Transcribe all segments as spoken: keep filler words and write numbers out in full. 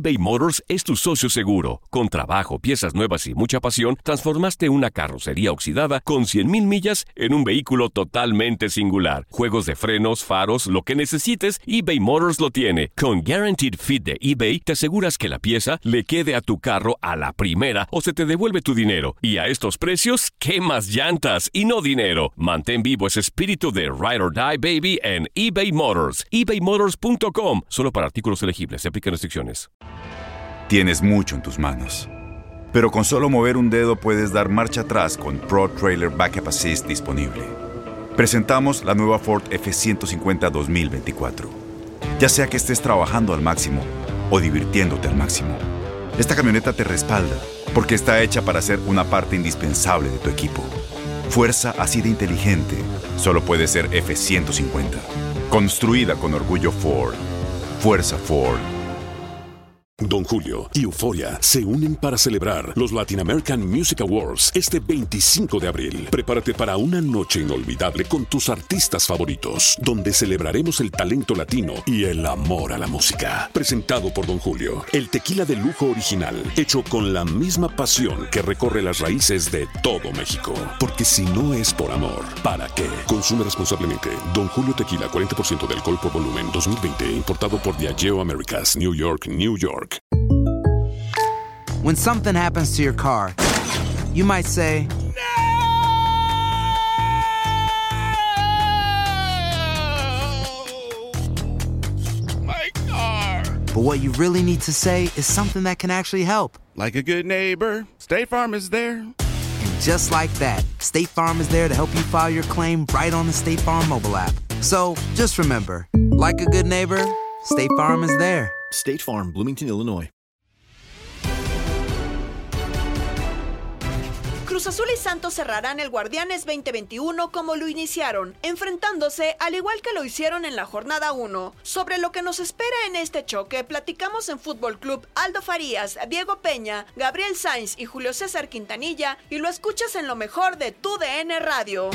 eBay Motors es tu socio seguro. Con trabajo, piezas nuevas y mucha pasión, transformaste una carrocería oxidada con cien mil millas en un vehículo totalmente singular. Juegos de frenos, faros, lo que necesites, eBay Motors lo tiene. Con Guaranteed Fit de eBay, te aseguras que la pieza le quede a tu carro a la primera o se te devuelve tu dinero. Y a estos precios, ¿qué más llantas y no dinero? Mantén vivo ese espíritu de Ride or Die, baby, en eBay Motors. ebay motors punto com. Solo para artículos elegibles. Se aplican restricciones. Tienes mucho en tus manos, pero con solo mover un dedo puedes dar marcha atrás con Pro Trailer Backup Assist disponible. Presentamos la nueva Ford F ciento cincuenta dos mil veinticuatro. Ya sea que estés trabajando al máximo o divirtiéndote al máximo, esta camioneta te respalda porque está hecha para ser una parte indispensable de tu equipo. Fuerza así de inteligente solo puede ser F ciento cincuenta. Construida con orgullo Ford. Fuerza Ford. Don Julio y Euforia se unen para celebrar los Latin American Music Awards este veinticinco de abril. Prepárate para una noche inolvidable con tus artistas favoritos, donde celebraremos el talento latino y el amor a la música. Presentado por Don Julio, el tequila de lujo original, hecho con la misma pasión que recorre las raíces de todo México. Porque si no es por amor, ¿para qué? Consume responsablemente. Don Julio Tequila, cuarenta por ciento de alcohol por volumen, dos mil veinte, importado por Diageo Americas, New York, New York. When something happens to your car, you might say, My car! but what you really need to say is something that can actually help. Like a good neighbor, State Farm is there. And just like that, State Farm is there to help you file your claim right on the State Farm mobile app. So just remember, like a good neighbor, State Farm is there. State Farm, Bloomington, Illinois. Cruz Azul y Santos cerrarán el Guardianes veinte veintiuno como lo iniciaron, enfrentándose al igual que lo hicieron en la jornada uno. Sobre lo que nos espera en este choque, platicamos en Fútbol Club Aldo Farías, Diego Peña, Gabriel Sainz y Julio César Quintanilla, y lo escuchas en lo mejor de tu D N Radio.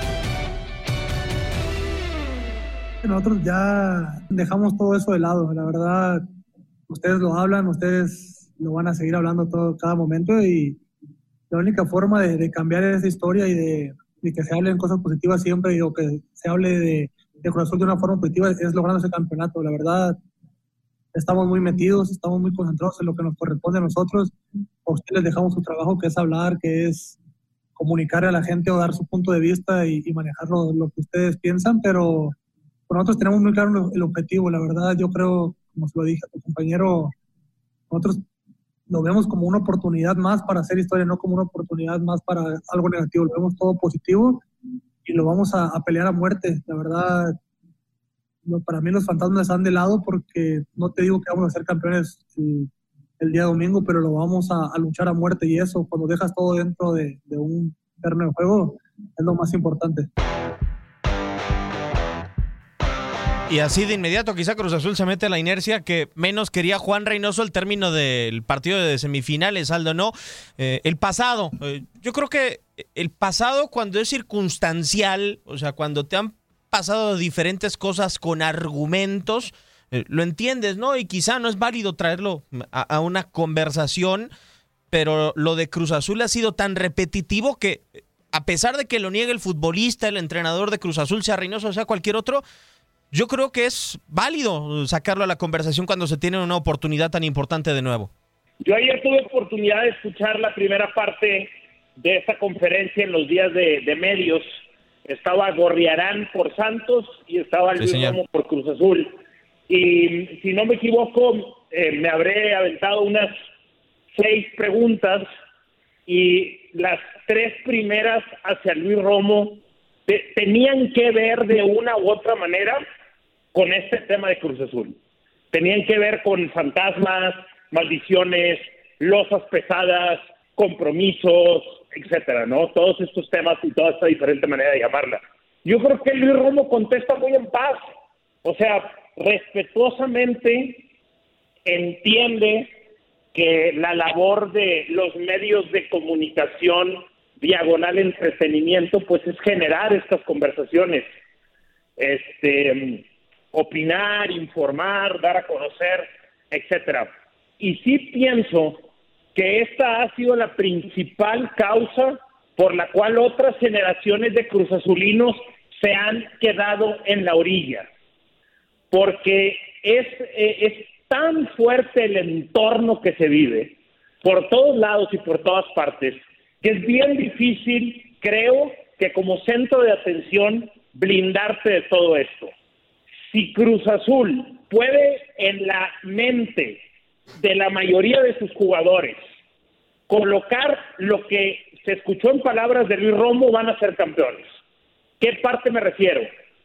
Nosotros ya dejamos todo eso de lado, la verdad, ustedes lo hablan, ustedes lo van a seguir hablando todo cada momento, y la única forma de, de cambiar esa historia y de, de que se hablen cosas positivas siempre, o que se hable de, de Cruz Azul de una forma positiva, es logrando ese campeonato. La verdad, estamos muy metidos, estamos muy concentrados en lo que nos corresponde a nosotros. A ustedes les dejamos su trabajo, que es hablar, que es comunicar a la gente o dar su punto de vista y, y manejar lo, lo que ustedes piensan, pero nosotros tenemos muy claro el objetivo. La verdad, yo creo, como se lo dije a tu compañero, nosotros lo vemos como una oportunidad más para hacer historia, no como una oportunidad más para algo negativo. Lo vemos todo positivo y lo vamos a, a pelear a muerte. La verdad, no, para mí los fantasmas están de lado, porque no te digo que vamos a ser campeones sí, el día domingo, pero lo vamos a, a luchar a muerte, y eso, cuando dejas todo dentro de, de un terreno de juego, es lo más importante. Y así de inmediato quizá Cruz Azul se mete a la inercia que menos quería Juan Reynoso al término del partido de semifinales, Aldo, ¿no? Eh, el pasado, eh, yo creo que el pasado, cuando es circunstancial, o sea, cuando te han pasado diferentes cosas con argumentos, eh, lo entiendes, ¿no? Y quizá no es válido traerlo a, a una conversación, pero lo de Cruz Azul ha sido tan repetitivo que, a pesar de que lo niegue el futbolista, el entrenador de Cruz Azul, sea Reynoso o sea cualquier otro, yo creo que es válido sacarlo a la conversación cuando se tiene una oportunidad tan importante de nuevo. Yo ayer tuve oportunidad de escuchar la primera parte de esta conferencia en los días de, de medios. Estaba Gorriarán por Santos y estaba Luis sí, Romo por Cruz Azul. Y si no me equivoco, eh, me habré aventado unas seis preguntas, y las tres primeras hacia Luis Romo te, tenían que ver de una u otra manera con este tema de Cruz Azul. Tenían que ver con fantasmas, maldiciones, losas pesadas, compromisos, etcétera, ¿no? Todos estos temas y toda esta diferente manera de llamarla. Yo creo que Luis Romo contesta muy en paz. O sea, respetuosamente entiende que la labor de los medios de comunicación diagonal entretenimiento, pues es generar estas conversaciones. Este... opinar, informar, dar a conocer, etcétera. y sí pienso que esta ha sido la principal causa por la cual otras generaciones de cruzazulinos se han quedado en la orilla, porque es, es tan fuerte el entorno que se vive por todos lados y por todas partes, que es bien difícil, creo, que como centro de atención blindarte de todo esto. Si Cruz Azul puede en la mente de la mayoría de sus jugadores colocar lo que se escuchó en palabras de Luis Romo, van a ser campeones. ¿Qué parte me refiero?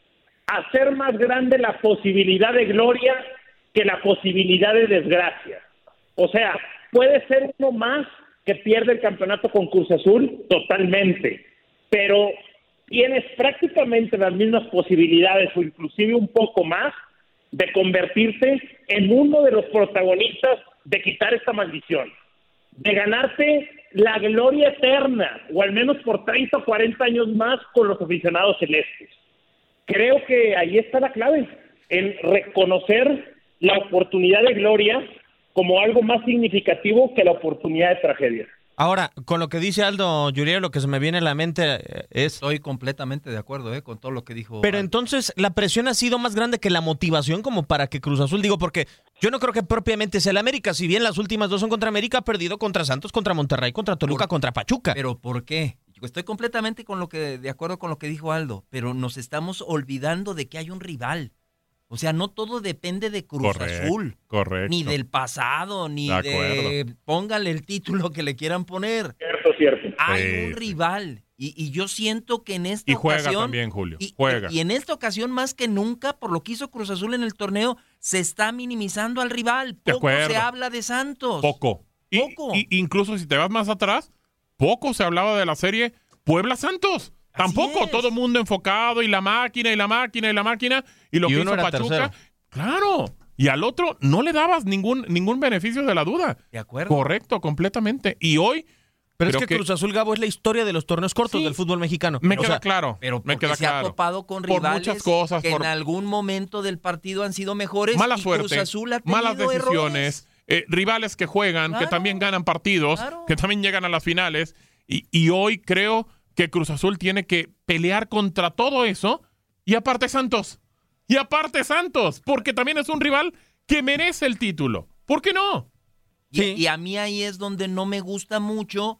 Hacer más grande la posibilidad de gloria que la posibilidad de desgracia. O sea, puede ser uno más que pierde el campeonato con Cruz Azul, totalmente, pero tienes prácticamente las mismas posibilidades o inclusive un poco más de convertirte en uno de los protagonistas de quitar esta maldición, de ganarte la gloria eterna, o al menos por treinta o cuarenta años más con los aficionados celestes. Creo que ahí está la clave, en reconocer la oportunidad de gloria como algo más significativo que la oportunidad de tragedia. Ahora, con lo que dice Aldo Yuriel, lo que se me viene a la mente es... Estoy completamente de acuerdo eh, con todo lo que dijo. Pero Aldo. Entonces, ¿la presión ha sido más grande que la motivación como para que Cruz Azul, digo, porque yo no creo que propiamente sea el América, si bien las últimas dos son contra América, ha perdido contra Santos, contra Monterrey, contra Toluca, por, contra Pachuca? ¿Pero por qué? Estoy completamente con lo que de acuerdo con lo que dijo Aldo, pero nos estamos olvidando de que hay un rival. O sea, no todo depende de Cruz correcto, Azul. Correcto. Ni del pasado, ni de, de... Póngale el título que le quieran poner. Cierto, cierto. Hay sí, un sí. rival. Y, y yo siento que en esta y juega ocasión... también, Julio. Y, juega. Y en esta ocasión, más que nunca, por lo que hizo Cruz Azul en el torneo, se está minimizando al rival. Poco se habla de Santos. Poco. Poco. Y, y incluso si te vas más atrás, poco se hablaba de la serie Puebla-Santos. Tampoco. Todo el mundo enfocado y la máquina y la máquina y la máquina. Y lo y que uno hizo era Pachuca. tercero. Claro. Y al otro no le dabas ningún, ningún beneficio de la duda. De acuerdo. Correcto, completamente. Y hoy... Pero es que, que Cruz Azul, Gabo, es la historia de los torneos cortos sí, del fútbol mexicano. Me o queda sea, claro. Pero me queda se claro. ha topado con rivales por muchas cosas, que por... en algún momento del partido han sido mejores. Mala y suerte, Cruz Azul ha tenido malas decisiones, eh, rivales que juegan, claro, que también ganan partidos, claro. que también llegan a las finales. Y, y hoy creo que Cruz Azul tiene que pelear contra todo eso. Y aparte Santos. Y aparte Santos. Porque también es un rival que merece el título. ¿Por qué no? Y, sí. y a mí ahí es donde no me gusta mucho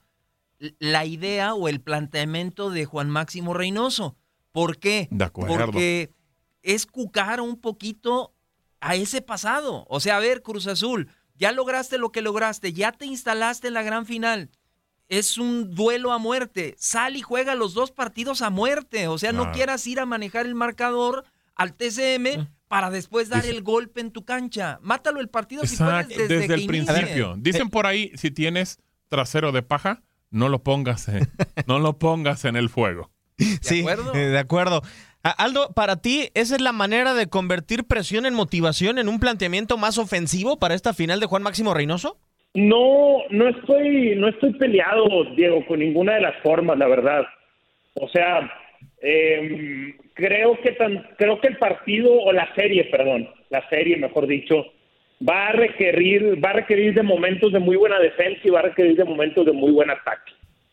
la idea o el planteamiento de Juan Máximo Reynoso. ¿Por qué? De acuerdo. Porque es cucar un poquito a ese pasado. O sea, a ver, Cruz Azul, ya lograste lo que lograste, ya te instalaste en la gran final. Es un duelo a muerte. Sal y juega los dos partidos a muerte. O sea, no, no quieras ir a manejar el marcador al T C M ¿Eh? para después dar Dice... el golpe en tu cancha. Mátalo el partido Exacto, si puedes desde, desde que el principio. inicie. Dicen por ahí, si tienes trasero de paja, no lo pongas en, no lo pongas en el fuego. ¿De sí, acuerdo? Eh, de acuerdo. Aldo, para ti, ¿esa es la manera de convertir presión en motivación, en un planteamiento más ofensivo para esta final de Juan Máximo Reynoso? No, no estoy, no estoy peleado, Diego, con ninguna de las formas, la verdad. O sea, eh, creo que tan, creo que el partido o la serie, perdón, la serie, mejor dicho, va a requerir, va a requerir de momentos de muy buena defensa y va a requerir de momentos de muy buen ataque.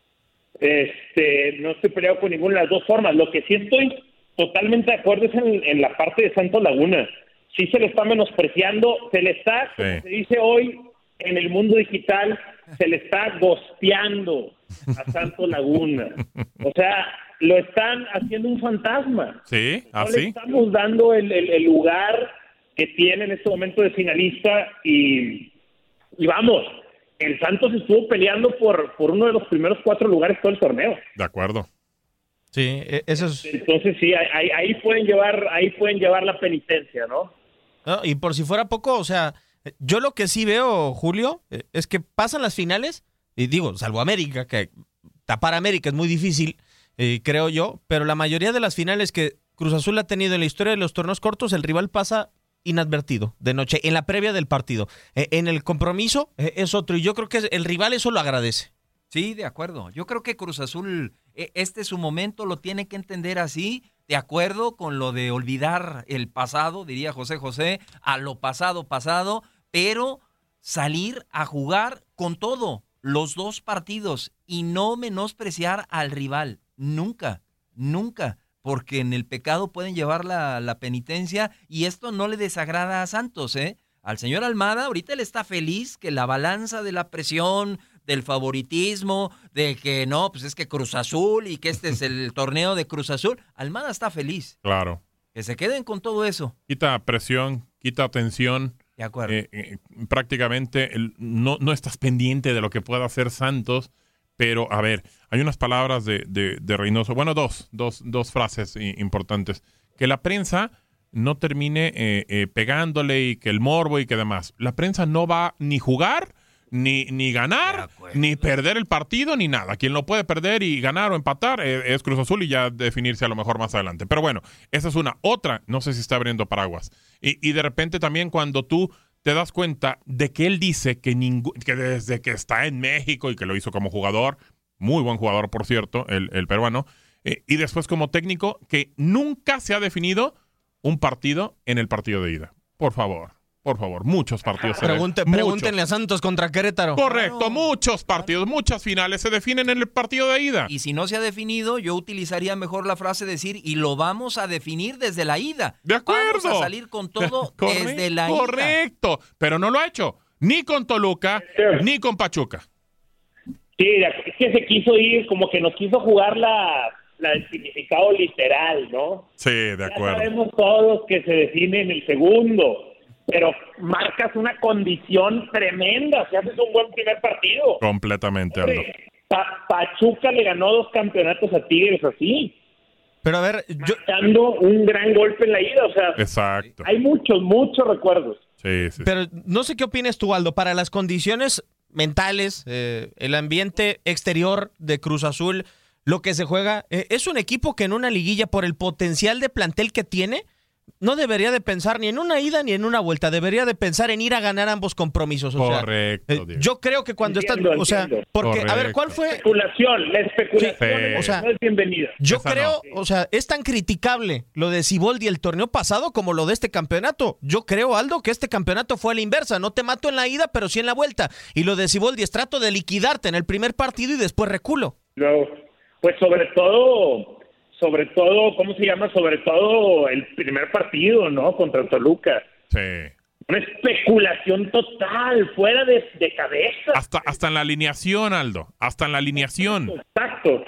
Este, no estoy peleado con ninguna de las dos formas. Lo que sí estoy totalmente de acuerdo es en, en la parte de Santos Laguna. Sí se le está menospreciando, se le está, sí. como se dice hoy en el mundo digital, se le está gosteando a Santos Laguna. O sea, lo están haciendo un fantasma. Sí, no así. le estamos dando el, el, el lugar que tiene en este momento de finalista y, y vamos, el Santos estuvo peleando por, por uno de los primeros cuatro lugares todo el torneo. De acuerdo. Sí, eso es... Entonces sí, ahí, ahí pueden llevar, ahí pueden llevar la penitencia, ¿no? No, y por si fuera poco, o sea, yo lo que sí veo, Julio, es que pasan las finales, y digo, salvo América, que tapar a América es muy difícil, eh, creo yo, pero la mayoría de las finales que Cruz Azul ha tenido en la historia de los torneos cortos, el rival pasa inadvertido de noche, en la previa del partido. Eh, en el compromiso eh, es otro, y yo creo que el rival eso lo agradece. Sí, de acuerdo. Yo creo que Cruz Azul, este es su momento, lo tiene que entender así, de acuerdo con lo de olvidar el pasado, diría José José, a lo pasado, pasado, pero salir a jugar con todo, los dos partidos, y no menospreciar al rival. Nunca, nunca, porque en el pecado pueden llevar la, la penitencia, y esto no le desagrada a Santos, ¿eh? Al señor Almada, ahorita él está feliz que la balanza de la presión, del favoritismo, de que no, pues es que Cruz Azul y que este es el torneo de Cruz Azul. Almada está feliz. Claro. Que se queden con todo eso. Quita presión, quita tensión. De acuerdo. Eh, eh, prácticamente el, no, no estás pendiente de lo que pueda hacer Santos, pero a ver, hay unas palabras de, de, de Reynoso, bueno, dos, dos, dos frases importantes. Que la prensa no termine eh, eh, pegándole y que el morbo y que demás. La prensa no va ni jugar, ni, ni ganar, ni perder el partido, ni nada. Quien lo puede perder y ganar o empatar eh, es Cruz Azul y ya definirse a lo mejor más adelante. Pero bueno, esa es una. Otra, no sé si está abriendo paraguas. Y, y de repente también cuando tú te das cuenta de que él dice que, ningú- que desde que está en México y que lo hizo como jugador, muy buen jugador por cierto, el, el peruano, eh, y después como técnico, que nunca se ha definido un partido en el partido de ida. Por favor, por favor, muchos partidos. se Pregunte, de- pregúntenle muchos. a Santos contra Querétaro. Correcto, Claro. muchos partidos, muchas finales se definen en el partido de ida. Y si no se ha definido, yo utilizaría mejor la frase decir, y lo vamos a definir desde la ida. De acuerdo. Vamos a salir con todo Corre- desde la ida. Correcto, pero no lo ha hecho ni con Toluca, ni con Pachuca. Sí, es que se quiso ir, como que nos quiso jugar la, la del significado literal, ¿no? Sí, de Ya acuerdo. sabemos todos que se define en el segundo, pero marcas una condición tremenda si haces un buen primer partido. Completamente, Aldo. Hombre, Pa- Pachuca le ganó dos campeonatos a Tigres así, Pero a ver, yo, dando un gran golpe en la ida, o sea, Exacto. hay muchos, muchos recuerdos. Sí, sí. pero no sé qué opinas tú, Aldo, para las condiciones mentales, eh, el ambiente exterior de Cruz Azul, lo que se juega, eh, es un equipo que en una liguilla, por el potencial de plantel que tiene, no debería de pensar ni en una ida ni en una vuelta, debería de pensar en ir a ganar ambos compromisos. O sea, Correcto, eh, Diego. yo creo que cuando Entiendo, están, o sea, entiendo. porque, a ver, Correcto. ¿cuál fue? Especulación, la especulación Sí. O sea, no es bienvenida. Yo Esa creo, no. o sea, es tan criticable lo de Siboldi el torneo pasado como lo de este campeonato. Yo creo, Aldo, que este campeonato fue a la inversa. No te mato en la ida, pero sí en la vuelta. Y lo de Siboldi es trato de liquidarte en el primer partido y después reculo. No, pues sobre todo, sobre todo, ¿cómo se llama? Sobre todo el primer partido, ¿no? Contra Toluca. Sí. Una especulación total, fuera de, de cabeza. Hasta, hasta en la alineación, Aldo. Hasta en la alineación. Exacto.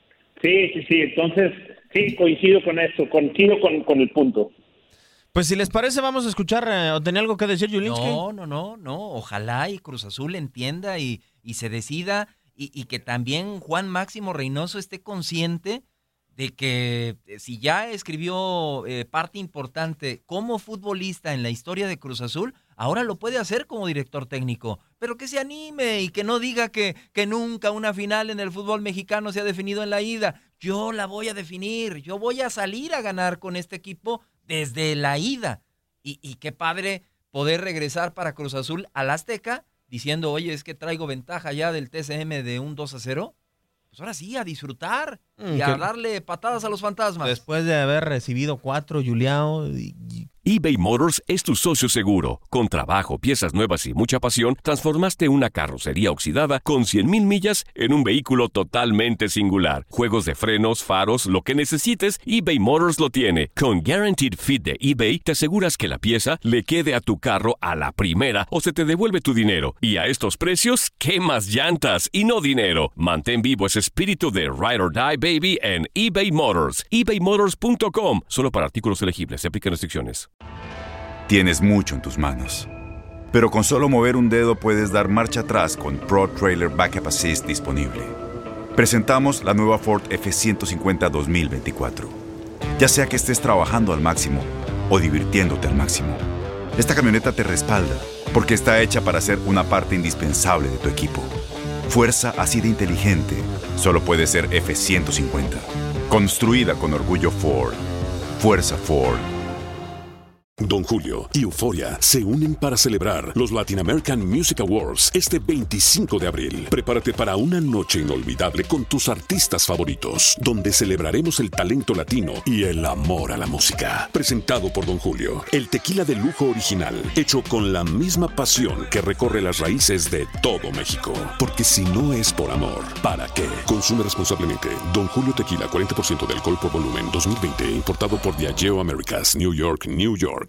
Sí, sí, sí. Entonces, sí, coincido con eso, coincido con, con el punto. Pues si les parece, vamos a escuchar, eh, o tenía algo que decir, Julinski. No, no, no, no. Ojalá y Cruz Azul entienda y, y se decida, y, y que también Juan Máximo Reynoso esté consciente de que eh, si ya escribió eh, parte importante como futbolista en la historia de Cruz Azul, ahora lo puede hacer como director técnico. Pero que se anime y que no diga que, que nunca una final en el fútbol mexicano se ha definido en la ida. Yo la voy a definir, yo voy a salir a ganar con este equipo desde la ida. Y, y qué padre poder regresar para Cruz Azul al Azteca diciendo, oye, es que traigo ventaja ya del T C M de un dos a cero. Pues ahora sí, a disfrutar Mm, y a que- darle patadas a los fantasmas. Después de haber recibido cuatro, Juliao. Y, y- eBay Motors es tu socio seguro. Con trabajo, piezas nuevas y mucha pasión, transformaste una carrocería oxidada con cien mil millas en un vehículo totalmente singular. Juegos de frenos, faros, lo que necesites, eBay Motors lo tiene. Con Guaranteed Fit de eBay, te aseguras que la pieza le quede a tu carro a la primera o se te devuelve tu dinero. Y a estos precios, ¿qué más llantas y no dinero? Mantén vivo ese espíritu de Ride or Die, baby, en eBay Motors. ebay motors punto com. Solo para artículos elegibles. Se aplican restricciones. Tienes mucho en tus manos, pero con solo mover un dedo puedes dar marcha atrás con Pro Trailer Backup Assist disponible. Presentamos la nueva Ford F ciento cincuenta dos mil veinticuatro. Ya sea que estés trabajando al máximo o divirtiéndote al máximo, esta camioneta te respalda porque está hecha para ser una parte indispensable de tu equipo. Fuerza así de inteligente solo puede ser F ciento cincuenta. Construida con orgullo Ford. Fuerza Ford. Don Julio y Euforia se unen para celebrar los Latin American Music Awards este veinticinco de abril. Prepárate para una noche inolvidable con tus artistas favoritos, donde celebraremos el talento latino y el amor a la música. Presentado por Don Julio, el tequila de lujo original, hecho con la misma pasión que recorre las raíces de todo México. Porque si no es por amor, ¿para qué? Consume responsablemente. Don Julio Tequila, cuarenta por ciento de alcohol por volumen, dos mil veinte, importado por Diageo Americas, New York, New York.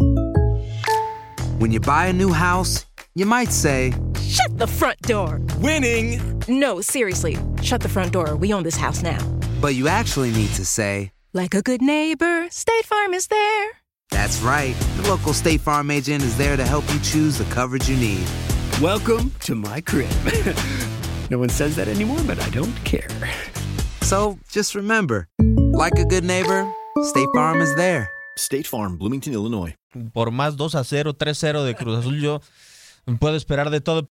When you buy a new house, you might say, "Shut the front door." Winning. No, seriously. Shut the front door. We own this house now. But you actually need to say, like a good neighbor, State Farm is there. That's right. The local State Farm agent is there to help you choose the coverage you need. Welcome to my crib. No one says that anymore, but I don't care. So just remember, like a good neighbor, State Farm is there. State Farm, Bloomington, Illinois. Por más dos a cero, tres cero de Cruz Azul, yo puedo esperar de todo.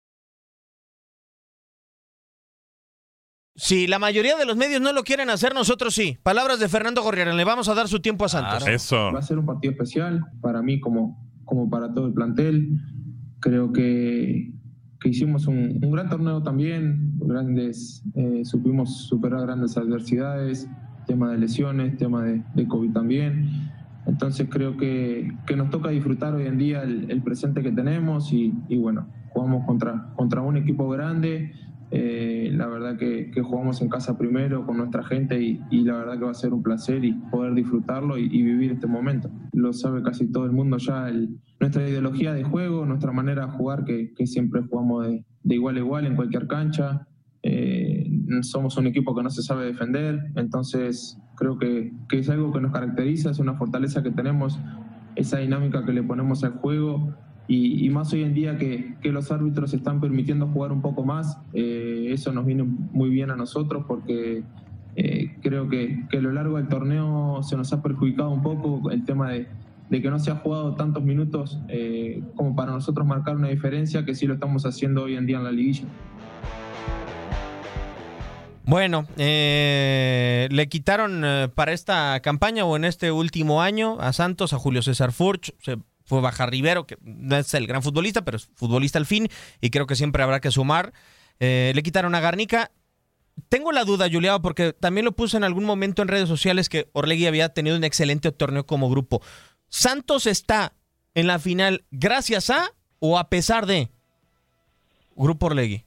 Si la mayoría de los medios no lo quieren hacer, nosotros sí. Palabras de Fernando Gorriarán, le vamos a dar su tiempo a Santos. Claro. Eso. Va a ser un partido especial para mí como, como para todo el plantel. Creo que, que hicimos un, un gran torneo también. Grandes, eh, supimos superar grandes adversidades, tema de lesiones, tema de, de COVID también. Entonces creo que, que nos toca disfrutar hoy en día el, el presente que tenemos y, y bueno, jugamos contra, contra un equipo grande. Eh, la verdad que, que jugamos en casa primero con nuestra gente y, y la verdad que va a ser un placer y poder disfrutarlo y, y vivir este momento. Lo sabe casi todo el mundo ya, el, nuestra ideología de juego, nuestra manera de jugar, que, que siempre jugamos de, de igual a igual en cualquier cancha. Eh, somos un equipo que no se sabe defender, entonces creo que, que es algo que nos caracteriza, es una fortaleza que tenemos, esa dinámica que le ponemos al juego y, y más hoy en día que, que los árbitros están permitiendo jugar un poco más, eh, eso nos viene muy bien a nosotros porque eh, creo que, que a lo largo del torneo se nos ha perjudicado un poco el tema de, de que no se ha jugado tantos minutos eh, como para nosotros marcar una diferencia, que sí lo estamos haciendo hoy en día en la liguilla. Bueno, eh, le quitaron eh, para esta campaña o en este último año a Santos, a Julio César Furch, se fue Baja Rivero, que no es el gran futbolista, pero es futbolista al fin, y creo que siempre habrá que sumar. Eh, le quitaron a Garnica. Tengo la duda, Juliado, porque también lo puse en algún momento en redes sociales que Orlegui había tenido un excelente torneo como grupo. ¿Santos está en la final gracias a o a pesar de Grupo Orlegui?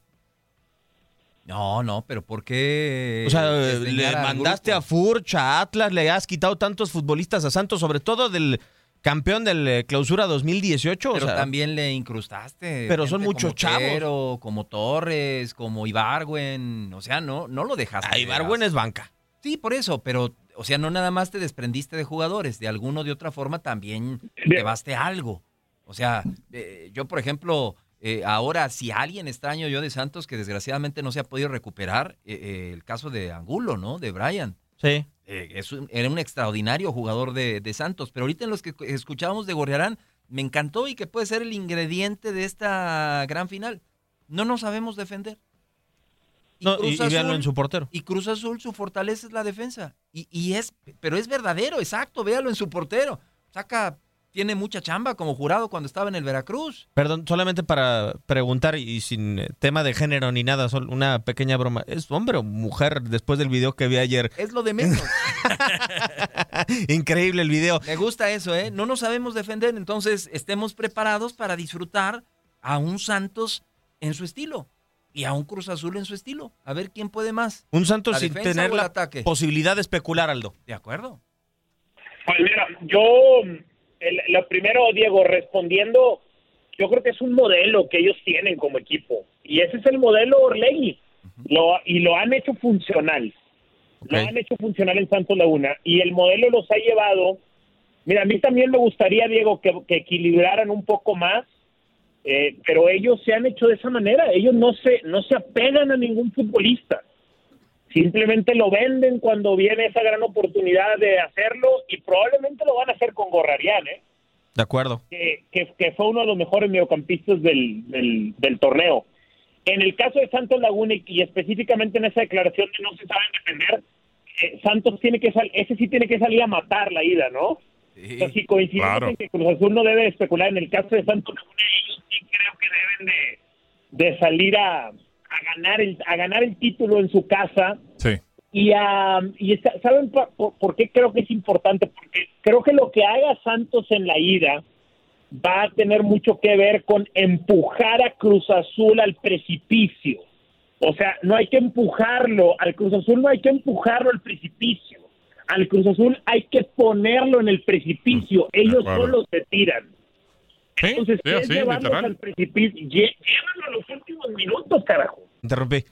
No, no, pero ¿por qué? O sea, le mandaste a Furch, a Atlas, le has quitado tantos futbolistas a Santos, sobre todo del campeón del Clausura dos mil dieciocho. Pero o sea, también le incrustaste. Pero son muchos como Quero, chavos. como Torres, como Ibargüen. O sea, no, no lo dejaste. A Ibargüen es banca. Sí, por eso, pero, o sea, no nada más te desprendiste de jugadores, de alguno de otra forma también llevaste algo. O sea, eh, yo, por ejemplo... Eh, ahora, si alguien extraño yo de Santos que desgraciadamente no se ha podido recuperar, eh, eh, el caso de Angulo, ¿no? De Brian. Sí. Eh, es un, era un extraordinario jugador de, de Santos, pero ahorita en los que escuchábamos de Gorriarán, me encantó y que puede ser el ingrediente de esta gran final. No nos sabemos defender. Y, no, y, y véanlo en su portero. Y Cruz Azul, su fortaleza es la defensa. Y, y es, pero es verdadero, exacto, véalo en su portero. Saca... Tiene mucha chamba como Jurado cuando estaba en el Veracruz. Perdón, solamente para preguntar y sin tema de género ni nada, solo una pequeña broma. ¿Es hombre o mujer después del video que vi ayer? Es lo de menos. Increíble el video. Me gusta eso, ¿eh? No nos sabemos defender, entonces estemos preparados para disfrutar a un Santos en su estilo y a un Cruz Azul en su estilo. A ver quién puede más. Un Santos sin tener la ataque. Posibilidad de especular, Aldo. De acuerdo. Pues mira, yo... El, lo primero, Diego, respondiendo, yo creo que es un modelo que ellos tienen como equipo. Y ese es el modelo Orlegui. Uh-huh. Lo, y lo han hecho funcional. Okay. Lo han hecho funcional en Santos Laguna. Y el modelo los ha llevado... Mira, a mí también me gustaría, Diego, que, que equilibraran un poco más. Eh, pero ellos se han hecho de esa manera. Ellos no se, no se apegan a ningún futbolista. Simplemente lo venden cuando viene esa gran oportunidad de hacerlo y probablemente lo van a hacer con Gorriarán, ¿eh? De acuerdo. Que, que, que fue uno de los mejores mediocampistas del, del, del torneo. En el caso de Santos Laguna y, y específicamente en esa declaración de no se saben defender, eh, Santos tiene que salir, ese sí tiene que salir a matar la ida, ¿no? Sí. O sea, si coincidimos claro. en que Cruz Azul no debe especular, en el caso de Santos Laguna, ellos sí creo que deben de, de salir a, a ganar el a ganar el título en su casa. Sí. Y, uh, y está, ¿saben por, por, por qué creo que es importante? Porque creo que lo que haga Santos en la ida va a tener mucho que ver con empujar a Cruz Azul al precipicio. O sea, no hay que empujarlo, al Cruz Azul no hay que empujarlo al precipicio. Al Cruz Azul hay que ponerlo en el precipicio. Ellos solo se tiran. ¿Sí? Entonces, sí, ¿qué es sí, llevarlos literal. al precipicio? Lle- llévalo a los últimos minutos, carajo. Interrumpí.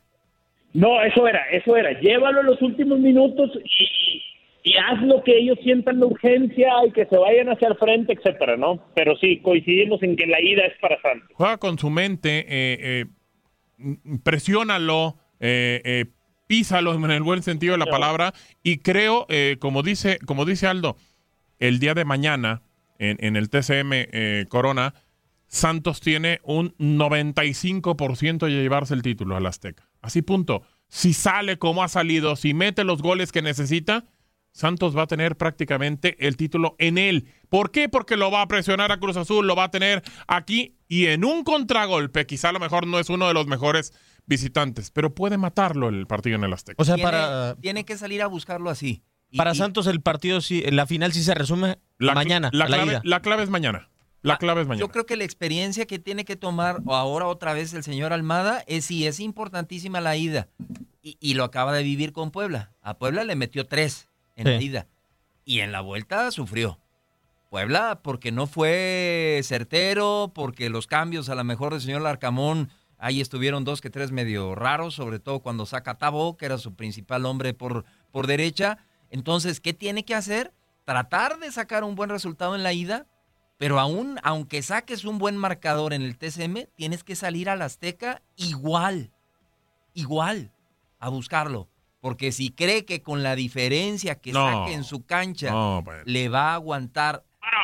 No, eso era, eso era. Llévalo a los últimos minutos y, y haz lo que ellos sientan la urgencia y que se vayan hacia el frente, etcétera, ¿no? Pero sí, coincidimos en que la ida es para Santos. Juega con su mente, eh, eh, presiónalo, eh, eh, písalo en el buen sentido de la palabra, y creo, eh, como dice, como dice Aldo, el día de mañana en, en el T C M eh, Corona, Santos tiene un noventa y cinco por ciento de llevarse el título al Azteca. Así punto. Si sale como ha salido, si mete los goles que necesita, Santos va a tener prácticamente el título en él. ¿Por qué? Porque lo va a presionar a Cruz Azul, lo va a tener aquí y en un contragolpe. Quizá a lo mejor no es uno de los mejores visitantes, pero puede matarlo el partido en el Azteca. O sea, Tiene, para, tiene que salir a buscarlo así. Y, para y- Santos el partido, sí, la final sí se resume La, mañana, la, a la clave, ida. la clave es mañana. La clave es mañana. Yo creo que la experiencia que tiene que tomar o ahora otra vez el señor Almada es sí, es importantísima la ida. Y, y lo acaba de vivir con Puebla. A Puebla le metió tres en Sí. la ida. Y en la vuelta sufrió. Puebla porque no fue certero, porque los cambios a lo mejor del señor Larcamón, ahí estuvieron dos que tres medio raros, sobre todo cuando saca a Tabo, que era su principal hombre por, por derecha. Entonces, ¿qué tiene que hacer? Tratar de sacar un buen resultado en la ida, pero aún, aunque saques un buen marcador en el T C M, tienes que salir al Azteca igual, igual, a buscarlo. Porque si cree que con la diferencia que No, saque en su cancha no, pues. le va a aguantar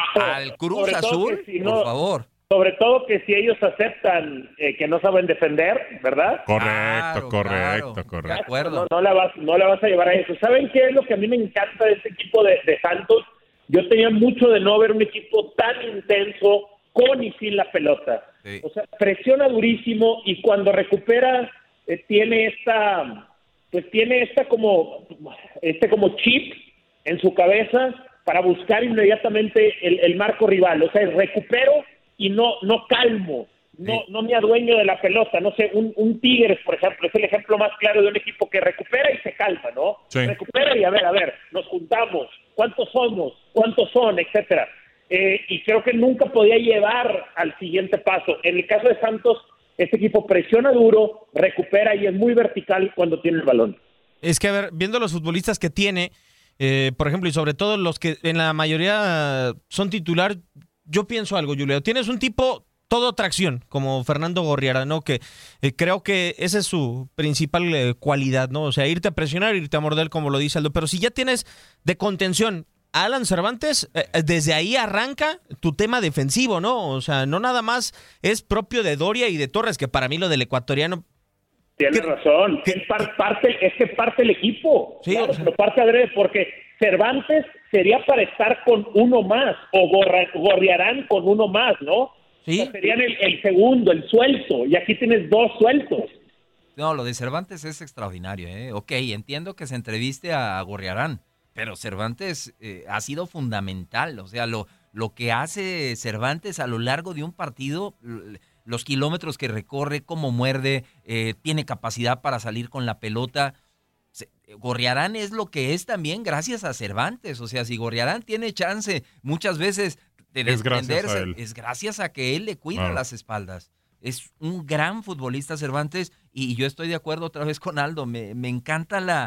al Cruz Sobre todo Azul, que si por no- favor. Sobre todo que si ellos aceptan eh, que no saben defender, ¿verdad? Correcto, Claro, correcto, claro. correcto. De acuerdo. No, no la vas, no la vas a llevar a eso. ¿Saben qué es lo que a mí me encanta de este equipo de, de Santos? Yo tenía mucho de no ver un equipo tan intenso con y sin la pelota. Sí. O sea, presiona durísimo y cuando recupera eh, tiene esta, pues tiene esta como, este como chip en su cabeza para buscar inmediatamente el, el marco rival. O sea, recupero y no, no calmo. No, Sí. no me adueño de la pelota. No sé, un, un Tigres, por ejemplo, es el ejemplo más claro de un equipo que recupera y se calma, ¿no? Sí. Recupera y a ver, a ver, nos juntamos, cuántos somos, cuántos son, etcétera. Eh, y creo que nunca podía llevar al siguiente paso. En el caso de Santos, este equipo presiona duro, recupera y es muy vertical cuando tiene el balón. Es que, a ver, viendo los futbolistas que tiene, eh, por ejemplo, y sobre todo los que en la mayoría son titular, yo pienso algo, Julio. Tienes un tipo todo tracción, como Fernando Gorriarán, ¿no? Que eh, creo que esa es su principal eh, cualidad, ¿no? O sea, irte a presionar, irte a morder, como lo dice Aldo. Pero si ya tienes de contención a Alan Cervantes, eh, desde ahí arranca tu tema defensivo, ¿no? O sea, no nada más es propio de Doria y de Torres, que para mí lo del ecuatoriano... Tienes ¿Qué? razón, es par- parte, es que parte el equipo, Sí, claro, o sea- pero parte adrede, porque Cervantes sería para estar con uno más, o Gorra- Gorriarán con uno más, ¿no? Sí. O sea, serían el, el segundo, el suelto, y aquí tienes dos sueltos. No, lo de Cervantes es extraordinario, ¿eh? Ok, entiendo que se entreviste a Gorriarán, pero Cervantes eh, ha sido fundamental. O sea, lo, lo que hace Cervantes a lo largo de un partido, l- los kilómetros que recorre, cómo muerde, eh, tiene capacidad para salir con la pelota. Se- Gorriarán es lo que es también gracias a Cervantes. O sea, si Gorriarán tiene chance muchas veces de Es gracias desprenderse, a él. es gracias a que él le cuida Claro. las espaldas. Es un gran futbolista Cervantes y yo estoy de acuerdo otra vez con Aldo. Me, me encanta la,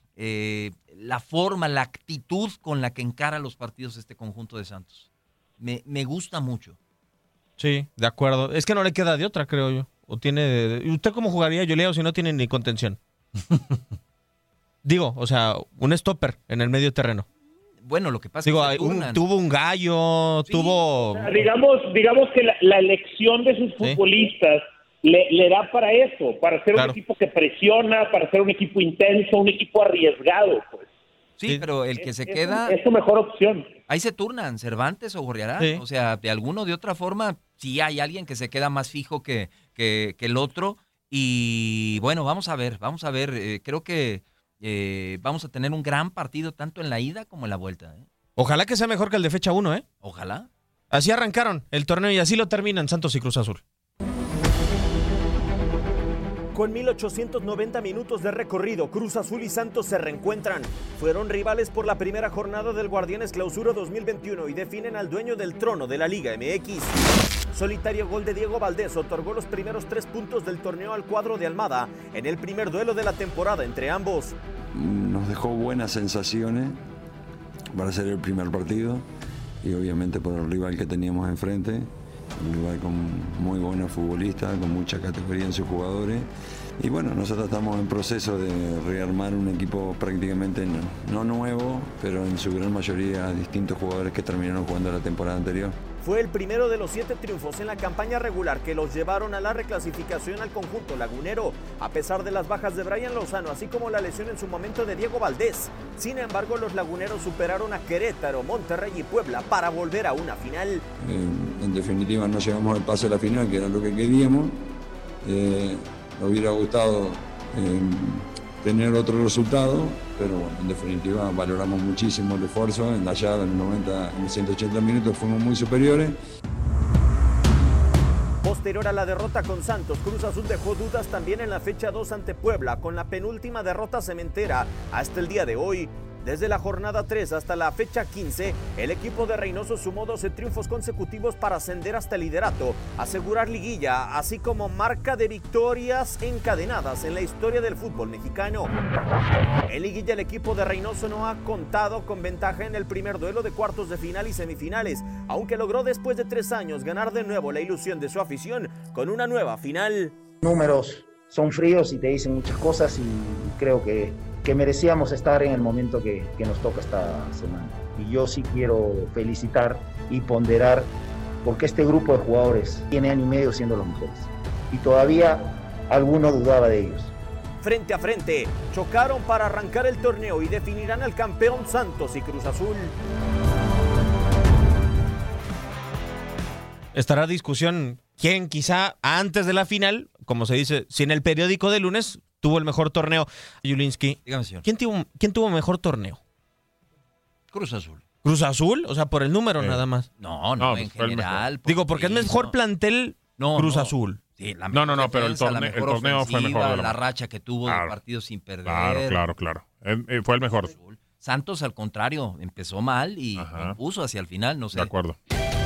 eh, la forma, la actitud con la que encara los partidos este conjunto de Santos. Me, me gusta mucho. Sí, de acuerdo. Es que no le queda de otra, creo yo. O tiene... ¿Y usted cómo jugaría, yo leo, si no tiene ni contención? Digo, o sea, un stopper en el medio terreno. Bueno, lo que pasa Digo, es que hay se un- turnan. tuvo un gallo, Sí, tuvo... O sea, digamos, digamos que la, la elección de sus futbolistas le, le da para eso, para ser Claro. un equipo que presiona, para ser un equipo intenso, un equipo arriesgado, pues. Sí, sí, pero el que se es, queda... Es su mejor opción. Ahí se turnan, Cervantes o Gorriarán. Sí. O sea, de alguno o de otra forma, sí hay alguien que se queda más fijo que, que, que el otro. Y bueno, vamos a ver, vamos a ver. Eh, creo que eh, vamos a tener un gran partido tanto en la ida como en la vuelta. ¿eh? Ojalá que sea mejor que el de fecha uno, ¿eh? Ojalá. Así arrancaron el torneo y así lo terminan Santos y Cruz Azul. Con mil ochocientos noventa minutos de recorrido, Cruz Azul y Santos se reencuentran. Fueron rivales por la primera jornada del Guardianes Clausura dos mil veintiuno y definen al dueño del trono de la Liga M X. Solitario gol de Diego Valdés otorgó los primeros tres puntos del torneo al cuadro de Almada en el primer duelo de la temporada entre ambos. Nos dejó buenas sensaciones para ser el primer partido y obviamente por el rival que teníamos enfrente. Un rival con muy buenos futbolistas, con mucha categoría en sus jugadores. Y bueno, nosotros estamos en proceso de rearmar un equipo prácticamente no, no nuevo, pero en su gran mayoría distintos jugadores que terminaron jugando la temporada anterior. Fue el primero de los siete triunfos en la campaña regular que los llevaron a la reclasificación al conjunto lagunero, a pesar de las bajas de Brian Lozano, así como la lesión en su momento de Diego Valdés. Sin embargo, los laguneros superaron a Querétaro, Monterrey y Puebla para volver a una final. Eh, en definitiva, no llegamos al pase a la final, que era lo que queríamos. Eh, me hubiera gustado eh, tener otro resultado, pero bueno, en definitiva valoramos muchísimo el esfuerzo. En la llave, en noventa, en ciento ochenta minutos fuimos muy superiores. Posterior a la derrota con Santos, Cruz Azul dejó dudas también en la fecha dos ante Puebla, con la penúltima derrota cementera hasta el día de hoy. Desde la jornada tres hasta la fecha quince, el equipo de Reynoso sumó doce triunfos consecutivos para ascender hasta el liderato, asegurar liguilla, así como marca de victorias encadenadas en la historia del fútbol mexicano. En liguilla, el equipo de Reynoso no ha contado con ventaja en el primer duelo de cuartos de final y semifinales, aunque logró después de tres años ganar de nuevo la ilusión de su afición con una nueva final. Números son fríos y te dicen muchas cosas y creo que que merecíamos estar en el momento que, que nos toca esta semana. Y yo sí quiero felicitar y ponderar porque este grupo de jugadores tiene año y medio siendo los mejores. Y todavía alguno dudaba de ellos. Frente a frente, chocaron para arrancar el torneo y definirán al campeón Santos y Cruz Azul. Estará discusión quién quizá antes de la final, como se dice, si en el periódico de lunes tuvo el mejor torneo. Yulinski, dígame, señor. ¿Quién tuvo, ¿Quién tuvo mejor torneo? Cruz Azul. ¿Cruz Azul? O sea, por el número eh. nada más. No, no, no en general. Digo, porque sí, es mejor no. plantel no, Cruz no. Azul. Sí, la no, no, no, pero el, torne el torneo fue mejor. De la... la racha que tuvo claro. de partidos sin perder. Claro, claro, claro. Eh, fue el mejor. Santos, al contrario, empezó mal y puso hacia el final, no sé. De acuerdo.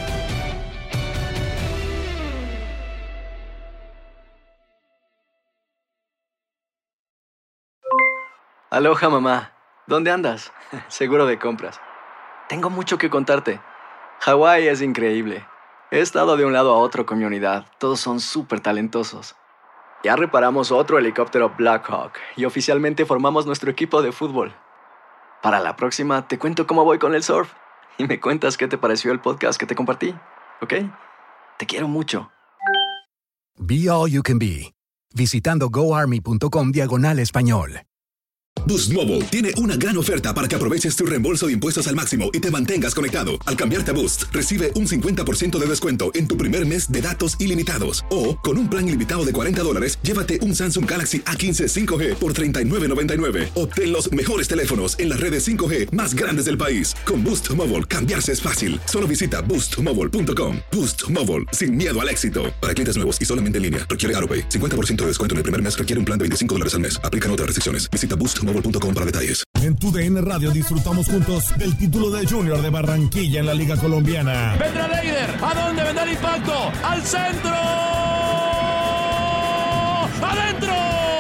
Aloha, mamá. ¿Dónde andas? Seguro de compras. Tengo mucho que contarte. Hawái es increíble. He estado de un lado a otro con mi unidad. Todos son súper talentosos. Ya reparamos otro helicóptero Blackhawk y oficialmente formamos nuestro equipo de fútbol. Para la próxima te cuento cómo voy con el surf y me cuentas qué te pareció el podcast que te compartí, ¿ok? Te quiero mucho. Be All You Can Be. Visitando goarmy.com diagonal español. Boost Mobile tiene una gran oferta para que aproveches tu reembolso de impuestos al máximo y te mantengas conectado. Al cambiarte a Boost, recibe un cincuenta por ciento de descuento en tu primer mes de datos ilimitados. O, con un plan ilimitado de cuarenta dólares, llévate un Samsung Galaxy A quince cinco G por treinta y nueve noventa y nueve. Obtén los mejores teléfonos en las redes cinco G más grandes del país. Con Boost Mobile, cambiarse es fácil. Solo visita boost mobile punto com. Boost Mobile, sin miedo al éxito. Para clientes nuevos y solamente en línea, requiere AutoPay. cincuenta por ciento de descuento en el primer mes, requiere un plan de veinticinco dólares al mes. Aplican otras restricciones. Visita boost mobile punto com para detalles. En tu D N Radio disfrutamos juntos del título de Junior de Barranquilla en la Liga Colombiana. Vendrá Leider. ¿A dónde vendrá el impacto? ¡Al centro! ¡Adentro!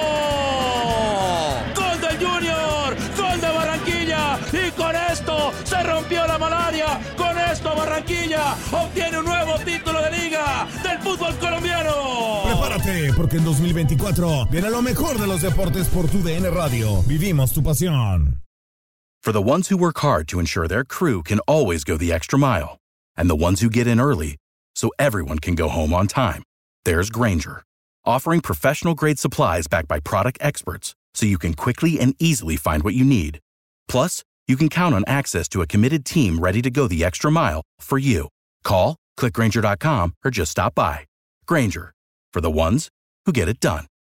¡Gol del Junior! ¡Gol de Barranquilla! Y con esto se rompió la malaria. Con esto Barranquilla obtiene un nuevo título de Liga del fútbol colombiano. Prepárate, porque en dos mil veinticuatro viene lo mejor de los deportes por tu D N Radio. Vivimos tu pasión. For the ones who work hard to ensure their crew can always go the extra mile, and the ones who get in early so everyone can go home on time, there's Grainger, offering professional-grade supplies backed by product experts so you can quickly and easily find what you need. Plus, you can count on access to a committed team ready to go the extra mile for you. Call, click Grainger dot com, or just stop by. Grainger, for the ones who get it done.